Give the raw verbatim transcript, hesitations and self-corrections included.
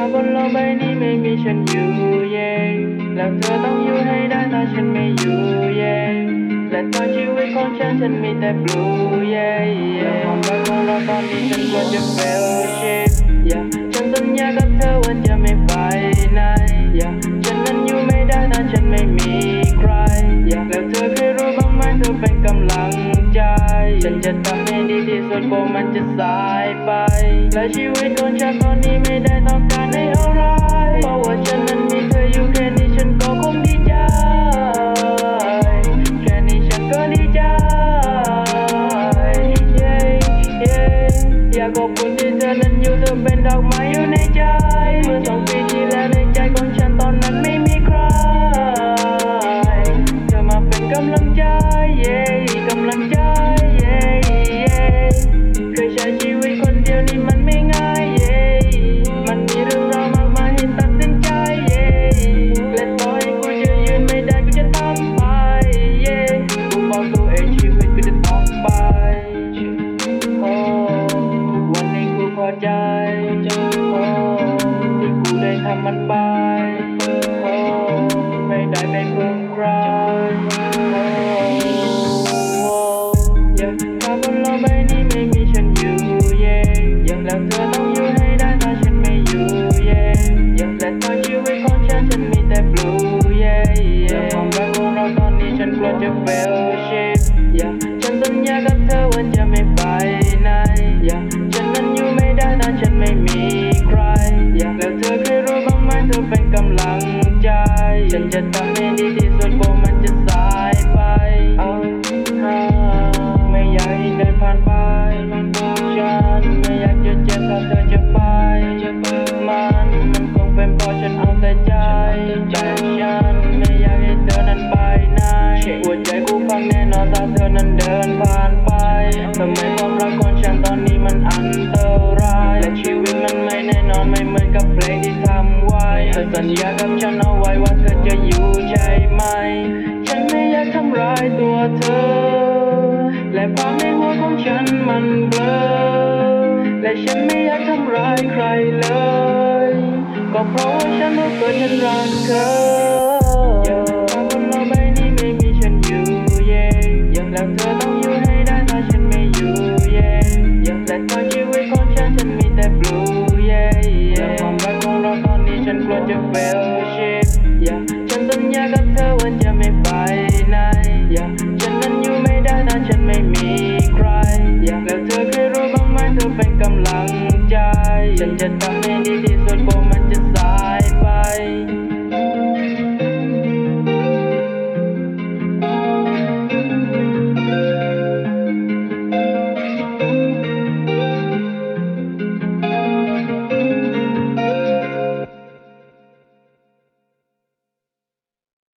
บนโลกใบนี้ไม่มีฉันอยู่เย่แล้วเธอต้องอยู่ให้ได้ถ้าฉันไม่อยู่เย่และตอนชีวิตของฉันฉันมีแต่ blue เย่ความรักของเราตอนนี้ฉันควรจะ fail shit อย่าฉันสัญญากับเธอว่าจะไม่ไปไหนอย่าฉันนั้นอยู่ไม่ได้ถ้าฉันไม่มีใครอย่าแล้วเธอเคยรู้บ้างไหมเธอเป็นกำลังใจฉันจะทำให้ดีที่สุดกว่ามันจะสายไปและชีวิตของฉันตอนนี้ไม่ได้ต้องการให้อะไรเพราะว่าฉันนั้นมีเธออยู่แค่นี้ฉันก็คงดีใจแค่นี้ฉันก็ดีใจ yeah, yeah อยากขอบคุณที่เธอนั้นอยู่เธอเป็นดอกไม้อยู่ในใจเมื่อสองปีที่แล้วในใจของฉันตอนนั้นไม่มีใครเธอมาเป็นกำลังใจ yeah กำลังใจ yeah, yeah เคยใช้ชีวิตคนเดียวนี่มันไม่ง่าย yeah มันมีเรื่องราวมากมายให้ตัดสินใจ yeah และต่อให้กูจะยืนไม่ได้กูจะทำไป yeah กูบอกตัวเองชีวิตกูจะต้องไปโอ้วันนี้กูพอใจโอ้ที่กูได้ทำมันไปโอ้ไม่ได้ไปพึ่งใครโอ้อย่าถ้าบนโลกใบนี้ไม่มีฉันอยู่เย่อย่าแล้วเธอต้องอยู่ให้ได้ถ้าฉันไม่อยู่เย่อย่าและตอนชีวิตของฉันฉันมีแต่ blue เย่และความรักของเราตอนนี้ฉันกลัวจะ fail shit อย่าฉันสัญญากับเธอว่าจะไม่ไปไหนอย่าฉันนั้นอยู่ไม่ได้ถ้าฉันไม่มีใครอย่าแล้วเธอเคยรู้บ้างไหมเธอเป็นกำลังใจฉันจะทำให้ดีที่สุดกว่ามันจะสายไปเอาฮ่าไม่อยากให้เดินผ่านไปฉันไม่อยากจะเจ็บถ้าเธอจะไปมันมันคงเป็นเพราะฉันเอาแต่ใจแต่ฉันไม่อยากให้เธอนั้นไปไหนหัวใจกูพังแน่นอนถ้าเธอนั้นเดินผ่านไปทำไมความรักของฉันตอนนี้มันอันตรายและชีวิตมันไม่แน่นอนไม่เหมือนกับเพลงที่ทำไว้เธอสัญญากับฉันเอาไว้ว่าเธอจะอยู่ใช่ไหมฉันไม่อยากทำร้ายตัวเธอและภาพในหัวของฉันมันเบลอและฉันไม่อยากทำร้ายใครเลยก็เพราะว่าฉันรู้ตัวฉันรักเธออย่าบนโลกใบนี้ไม่มีฉันอยู่เย่อย่าแล้วเธอต้องอยู่ให้ได้ถ้าฉันไม่อยู่เย่อย่าและตอนชีวิตของฉันฉันมีแต่ blue เย่และความรักของเราตอนนี้ฉันกลัวจะ fail shit อย่าฉันสัญญากับเธอว่าจะไม่ไปไหนอย่าฉันนั้นอยู่ไม่ได้ถ้าฉันไม่มีใครอย่าแล้วเธอเคยรู้บ้างไหมเธอเป็นกำลังใจฉันจะทำ